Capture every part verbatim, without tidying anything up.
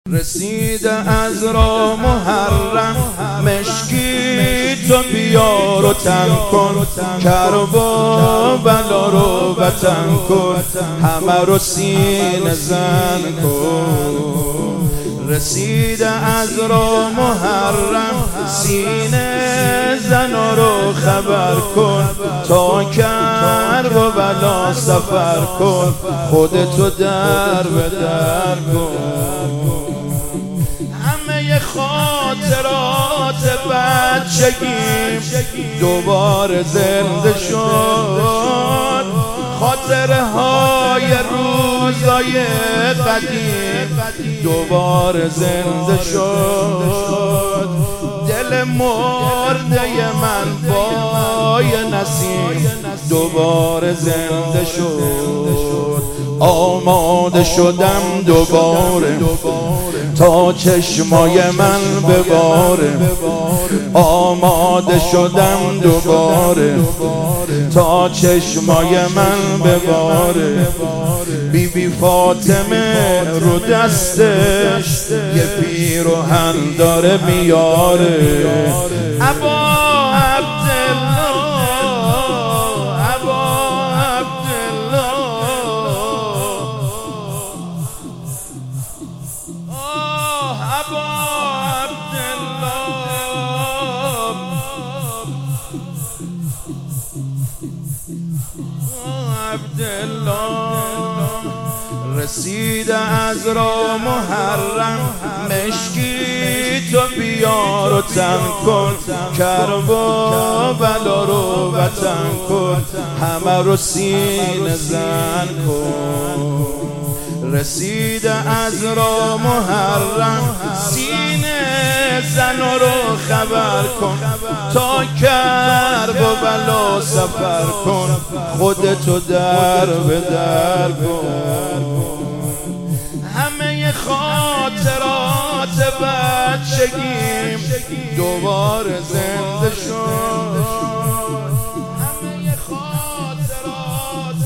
رسیده از را محرم مشکی تو بیار و تن کن، کرب و بلا رو وطن کن، همه رو سینه زن کن. رسیده از را محرم سینه زن رو خبر کن، تا کرب و بلا سفر کن، خودتو در به در کن. همه خاطرات بچگیم دوباره زنده شد، خاطره های روزای قدیم دوباره زنده شد. دل مرده من با یه نسیم دوباره زنده شد. آماده شدم دوباره تا چشمای من بباره، آماده شدم دوباره تا چشمای من بباره. بی بی فاطمه رو دستش یه پیراهن داره میاره. ابا عبدالله ابا عبدالله آه ابا عبدالله عبدالله. رسیده از را محرم مشکی تو بیار و تن کن، کرب و بلا رو وطن کن، همه رو سینه زن کن. رسیده از را محرم سینه زن رو خبر کن، تا کرب و بلا سفر کن، خودتو در به در کن. همه خاطرات بچگیم دوباره زنده شد، همه خاطرات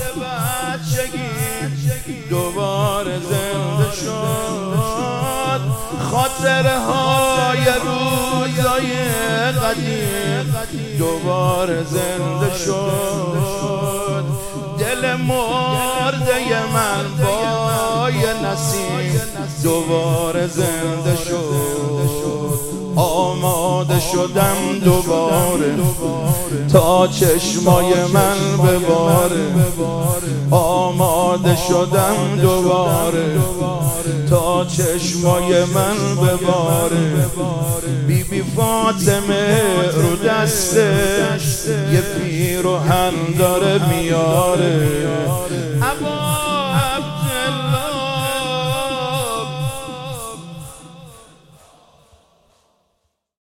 بچگیم دوباره زنده شد. خاطره های روزای قدیم دوباره زنده شد. دل مرده من با یه نسیم دوباره زنده شد. آماده شدم دوباره تا چشمای من بباره، آماده شدم دوباره تا چشمای من بباره. بی بی فاطمه رو دستش یه پیراهن داره میاره.